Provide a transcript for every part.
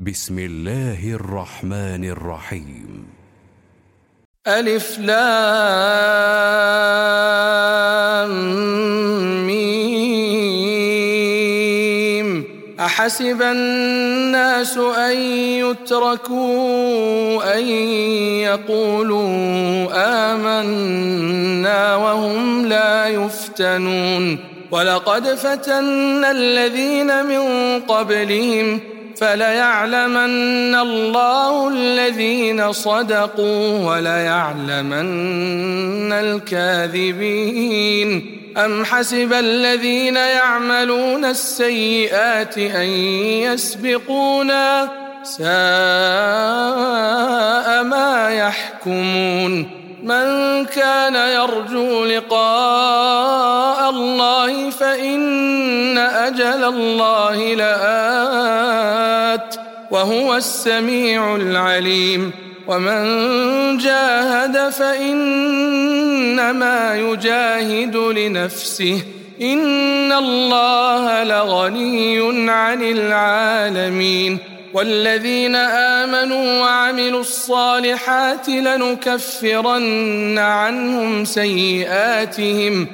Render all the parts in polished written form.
بسم الله الرحمن الرحيم. ألف لام ميم. أحسب الناس أن يتركوا أن يقولوا آمنا وهم لا يفتنون. ولقد فتنا الذين من قبلهم فليعلمن الله الذين صدقوا وليعلمن الكاذبين. أم حسب الذين يعملون السيئات أن يسبقونا ساء ما يحكمون. من كان يرجو لقاء الله فإن أجل الله لآت وهو السميع العليم. ومن جاهد فإنما يجاهد لنفسه إن الله لغني عن العالمين. والذين آمنوا وعملوا الصالحات لنكفرن عنهم سيئاتهم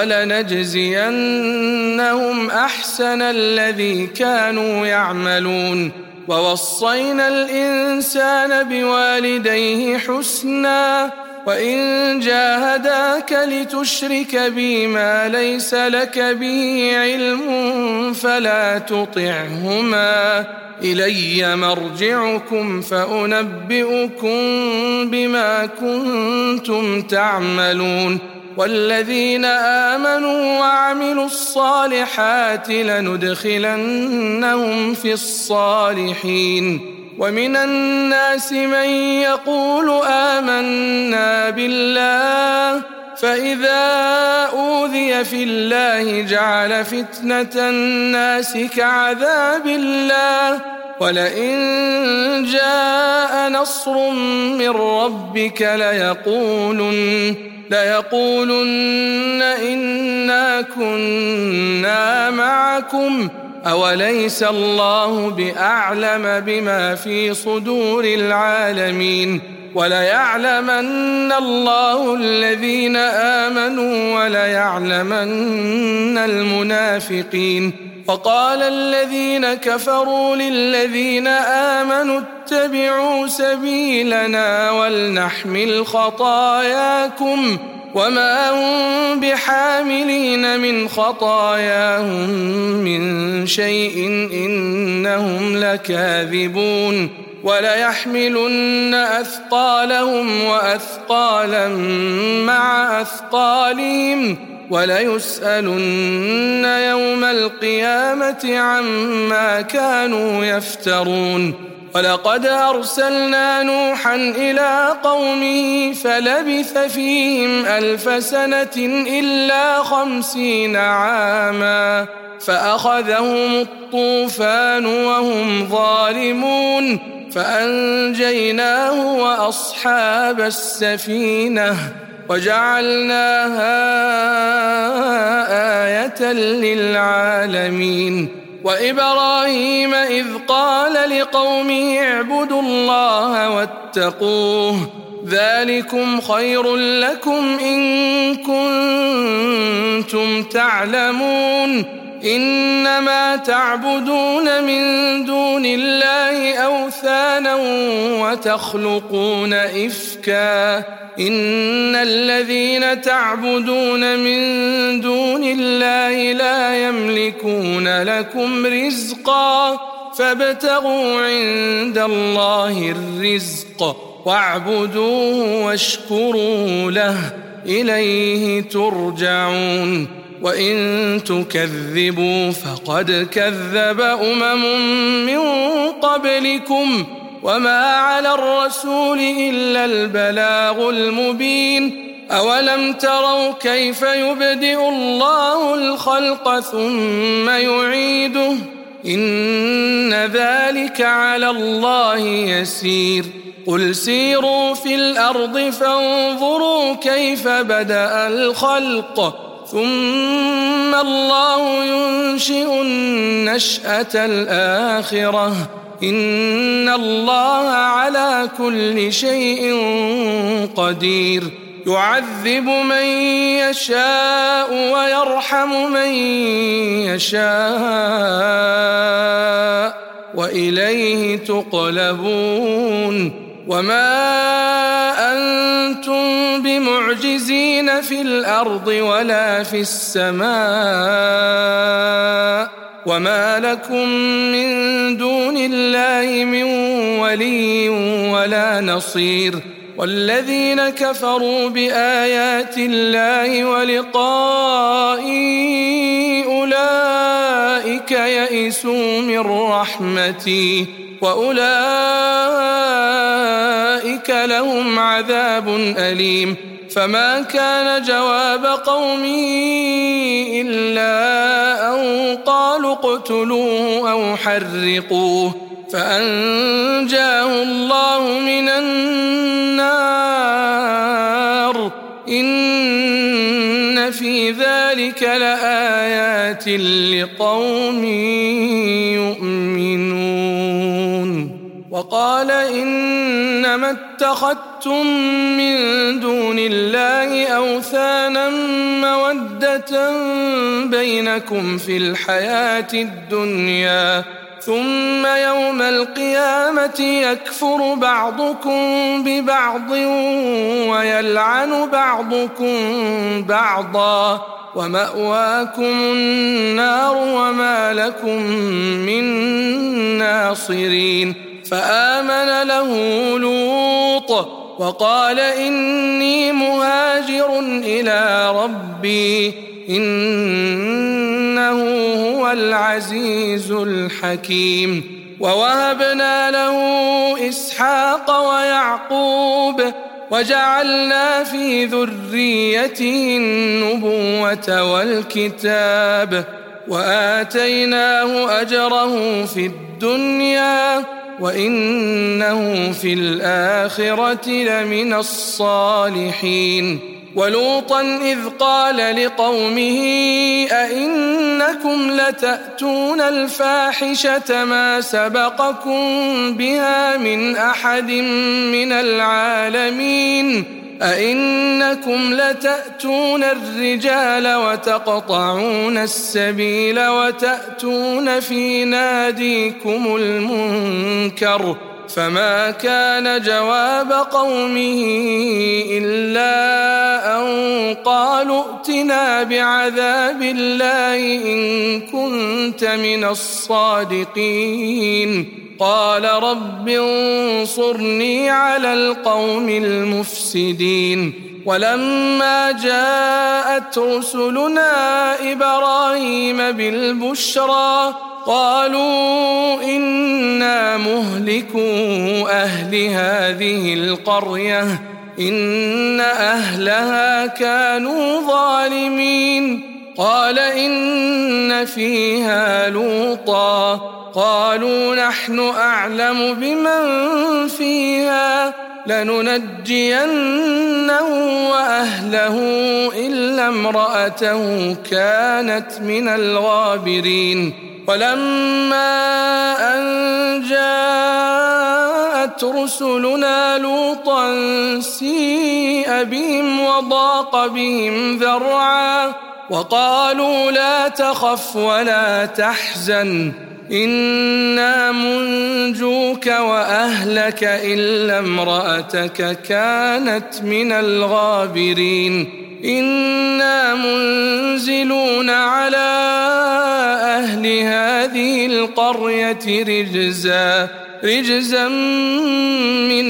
ولنجزينهم أحسن الذي كانوا يعملون. ووصينا الإنسان بوالديه حسنا وإن جاهداك لتشرك بي ما ليس لك به علم فلا تطعهما إلي مرجعكم فأنبئكم بما كنتم تعملون. والذين آمنوا وعملوا الصالحات لندخلنهم في الصالحين. ومن الناس من يقول آمنا بالله فإذا أوذي في الله جعل فتنة الناس كعذاب الله ولئن جاء نصر من ربك ليقولن إنا كنا معكم أوليس الله بأعلم بما في صدور العالمين. وليعلمن الله الذين آمنوا وليعلمن المنافقين. وقال الذين كفروا للذين آمنوا اتبعوا سبيلنا ولنحمل خطاياكم وما هم بحاملين من خطاياهم من شيء إنهم لكاذبون. وليحملن أثقالهم وأثقالا مع أثقالهم وليسألن يوم القيامة عما كانوا يفترون. ولقد أرسلنا نوحا إلى قومه فلبث فيهم 1000 سنة إلا 50 عاما فأخذهم الطوفان وهم ظالمون فأنجيناه وأصحاب السفينة وجعلناها آية للعالمين. وإبراهيم إذ قال لقومه اعبدوا الله واتقوه ذلكم خير لكم إن كنتم تعلمون. إنما تعبدون من دون الله أوثانا وتخلقون إفكا إن الذين تعبدون من دون الله لا يملكون لكم رزقا فابتغوا عند الله الرزق واعبدوه واشكروا له إليه ترجعون. وإن تكذبوا فقد كذب من قبلكم وما على الرسول إلا البلاغ المبين. أولم تروا كيف يبدئ الله الخلق ثم يعيده إن ذلك على الله يسير. قل سيروا في الأرض فانظروا كيف بدأ الخلق ثم الله ينشئ النشأة الآخرة إن الله على كل شيء قدير يعذب من يشاء ويرحم من يشاء وإليه تقلبون وما أنتم بمعجزين في الأرض ولا في السماء وما لكم من دون الله من ولي ولا نصير والذين كفروا بآيات الله ولقائه أولئك يئسوا من رحمتي وأولئك لهم عذاب أليم فما كان جواب قومه إلا أن قالوا اقتلوه أو حرقوه فأنجاه الله من النار إن في ذلك لآيات لقوم يؤمنون وقال إنما اتخذتم من دون الله أوثانا مودة بينكم في الحياة الدنيا ثم يوم القيامة يكفر بعضكم ببعض ويلعن بعضكم بعضا ومأواكم النار وما لكم من ناصرين فآمن له لوط وقال إني مهاجر إلى ربي إنه هو العزيز الحكيم ووهبنا له إسحاق ويعقوب وجعلنا في ذريته النبوة والكتاب وآتيناه أجره في الدنيا وإنه في الآخرة لمن الصالحين ولوطا إذ قال لقومه أئنكم لتأتون الفاحشة ما سبقكم بها من أحد من العالمين أئنكم لتأتون الرجال وتقطعون السبيل وتأتون في ناديكم المنكر فما كان جواب قومه إلا أن قالوا ائتنا بعذاب الله إن كنت من الصادقين قال رب انصرني على القوم المفسدين ولما جاءت رسلنا إبراهيم بالبشرى قالوا إنا مهلكو أهل هذه القرية إن أهلها كانوا ظالمين قال إن فيها لوطا قالوا نحن أعلم بمن فيها لننجينه وأهله إلا امرأته كانت من الغابرين ولما أن جاءت رسلنا لوطا سيء بهم وضاق بهم ذرعا وقالوا لا تخف ولا تحزن إنا منجوك وأهلك إلا امرأتك كانت من الغابرين إنا منزلون على أهل هذه القرية رجزا من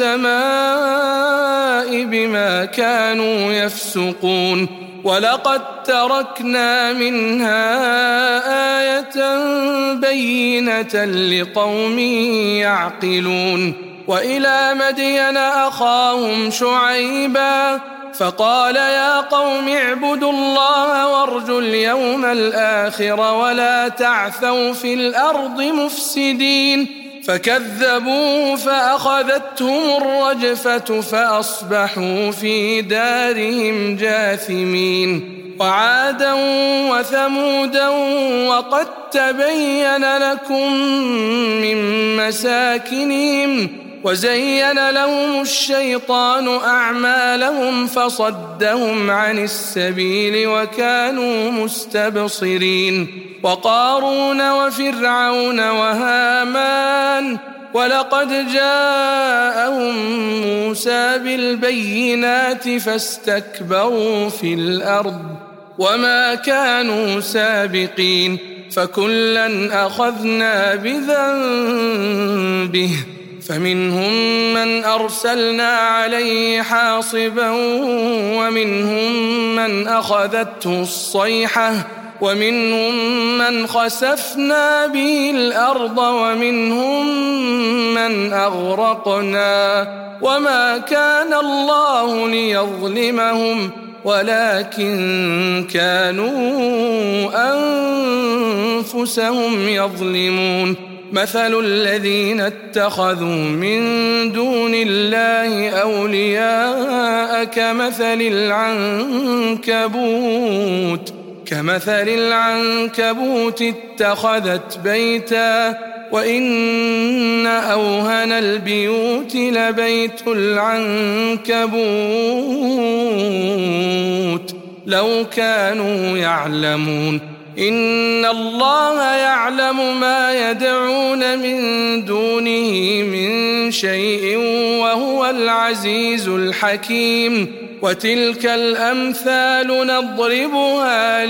السماء بما كانوا يفسقون ولقد تركنا منها آية بينة لقوم يعقلون وإلى مدين أخاهم شعيبا فقال يا قوم اعبدوا الله وارجوا اليوم الآخر ولا تعثوا في الأرض مفسدين فكذبوه فأخذتهم الرجفة فأصبحوا في دارهم جاثمين وعادا وثمودا وقد تبين لكم من مساكنهم وزين لهم الشيطان أعمالهم فصدهم عن السبيل وكانوا مستبصرين وقارون وفرعون وهامان ولقد جاءهم موسى بالبينات فاستكبروا في الأرض وما كانوا سابقين فكلا أخذنا بذنبه فمنهم من أرسلنا عليه حاصبا ومنهم من أخذته الصيحة ومنهم من خسفنا به الأرض ومنهم من أغرقنا وما كان الله ليظلمهم ولكن كانوا أنفسهم يظلمون مثل الذين اتخذوا من دون الله أولياء كمثل العنكبوت اتخذت بيتا وإن أوهن البيوت لبيت العنكبوت لو كانوا يعلمون إن الله يعلم ما يدعون من دونه من شيء وهو العزيز الحكيم وتلك الأمثال نضربها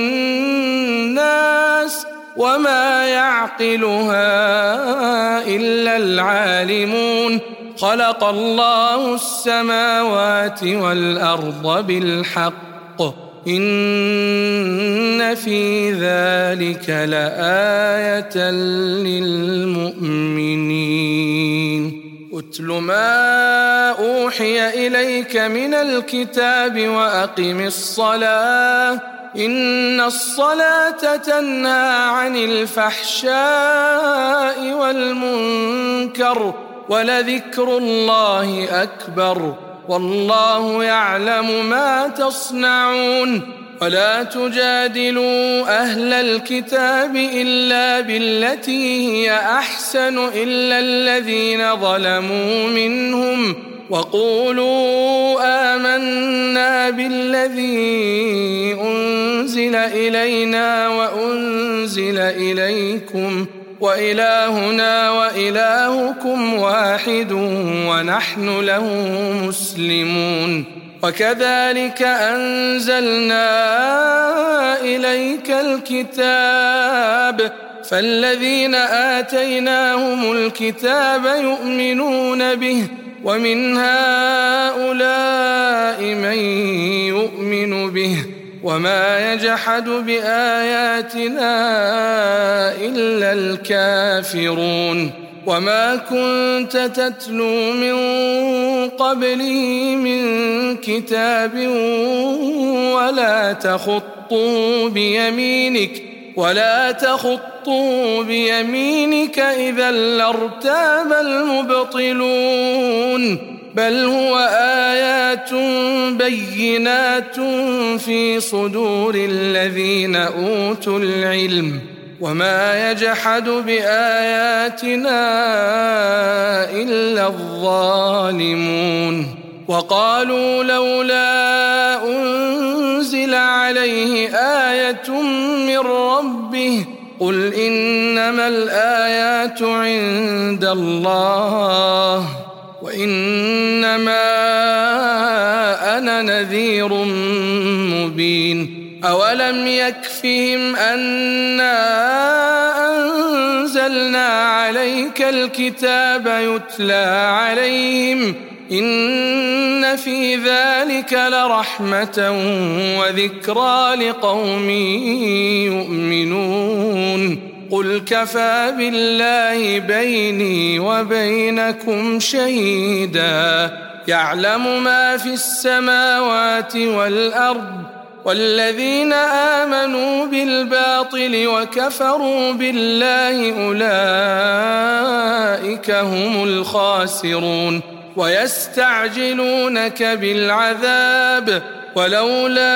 للناس وما يعقلها إلا العالمون خلق الله السماوات والأرض بالحق إن في ذلك لآية للمؤمنين أتل ما أوحي إليك من الكتاب وأقم الصلاة إن الصلاة تنهى عن الفحشاء والمنكر ولذكر الله أكبر والله يعلم ما تصنعون ولا تجادلوا أهل الكتاب إلا بالتي هي أحسن إلا الذين ظلموا منهم وقولوا آمنا بالذي أنزل إلينا وأنزل إليكم وإلهنا وإلهكم واحد ونحن له مسلمون وكذلك أنزلنا إليك الكتاب فالذين آتيناهم الكتاب يؤمنون به ومن هؤلاء من يؤمن به وما يجحد بآياتنا إلا الكافرون وما كنت تتلو من قبله من كتاب ولا تخطه بيمينك إذا لارتاب المبطلون بل هو آيات بينات في صدور الذين أوتوا العلم وما يجحد بآياتنا إلا الظالمون وقالوا لولا أنزل عليه آية من ربه قل إنما الآيات عند الله وإنما أنا نذير مبين أولم يكفهم أنا أنزلنا عليك الكتاب يتلى عليهم إن في ذلك لرحمة وذكرى لقوم يؤمنون قل كفى بالله بيني وبينكم شهيدا يعلم ما في السماوات والأرض والذين آمنوا بالباطل وكفروا بالله أولئك هم الخاسرون ويستعجلونك بالعذاب ولولا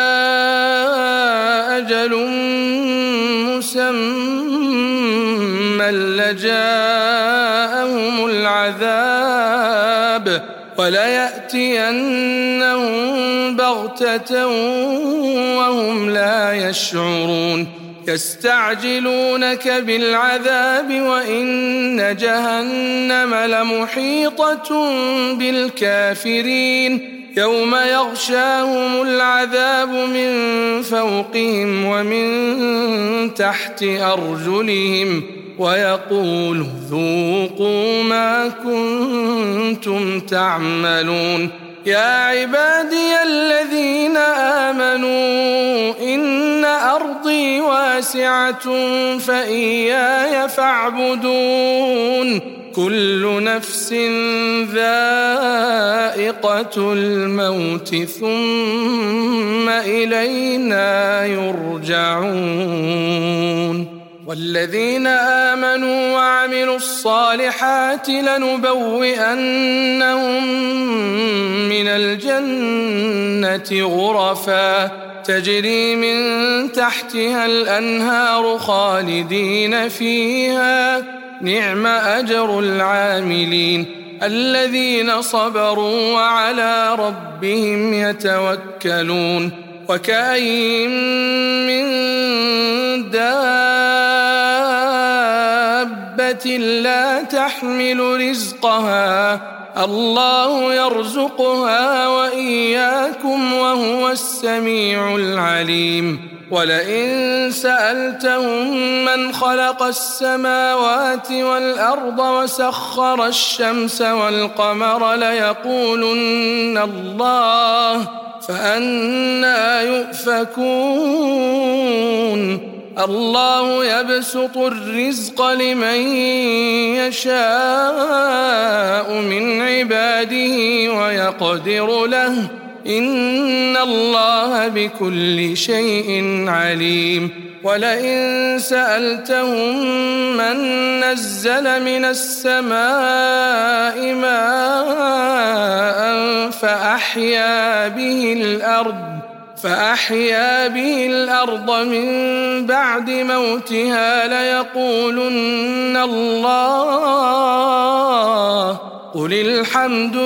أجل مسمى لجاءهم وليأتينهم بغتة وهم لا يشعرون يستعجلونك بالعذاب وإن جهنم لمحيطة بالكافرين يوم يغشاهم العذاب من فوقهم ومن تحت أرجلهم ويقول ذوقوا ما كنتم تعملون يا عبادي الذين آمنوا إن أرضي واسعة فإياي فاعبدون كل نفس ذائقة الموت ثم إلينا يرجعون والذين آمنوا وعملوا الصالحات لنبوئنهم من الجنة غرفا تجري من تحتها الأنهار خالدين فيها نعم أجر العاملين الذين صبروا وعلى ربهم يتوكلون وكأين من دابة لا تحمل رزقها الله يرزقها وإياكم وهو السميع العليم ولئن سألتهم من خلق السماوات والأرض وسخر الشمس والقمر ليقولن الله فأنى يؤفكون الله يبسط الرزق لمن يشاء من عباده ويقدر له إن الله بكل شيء عليم ولئن سألتهم من نزل من السماء ماء فأحيا به الأرض من بعد موتها ليقولن الله قل الحمد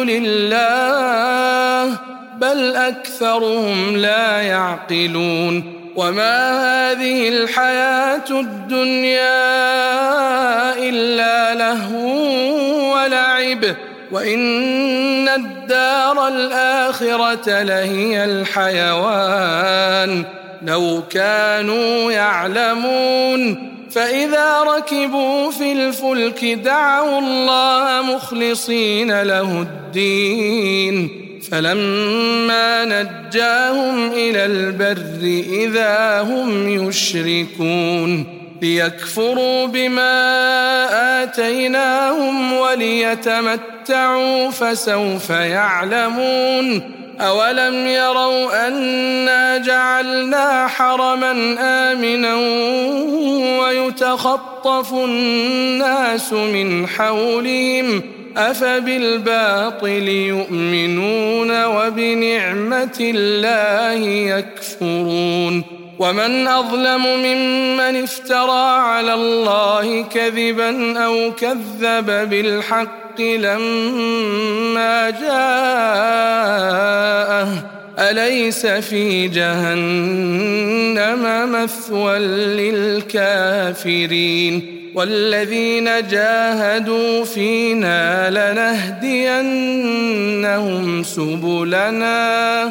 لله بل أكثرهم لا يعقلون وما هذه الحياة الدنيا إلا لهو ولعب وإن الدار الآخرة لهي الحيوان لو كانوا يعلمون فإذا ركبوا في الفلك دعوا الله مخلصين له الدين فلما نجاهم إلى البر إذا هم يشركون ليكفروا بما آتيناهم وليتمتعوا فسوف يعلمون أولم يروا أنا جعلنا حرما آمنا ويتخطف الناس من حولهم أفبالباطل يؤمنون وبنعمة الله يكفرون ومن أظلم ممن افترى على الله كذبا أو كذب بالحق لما جاءه أليس في جهنم مثوى للكافرين والذين جاهدوا فينا لنهدينهم سبلنا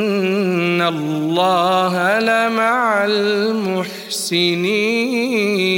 وإن الله لمع المحسنين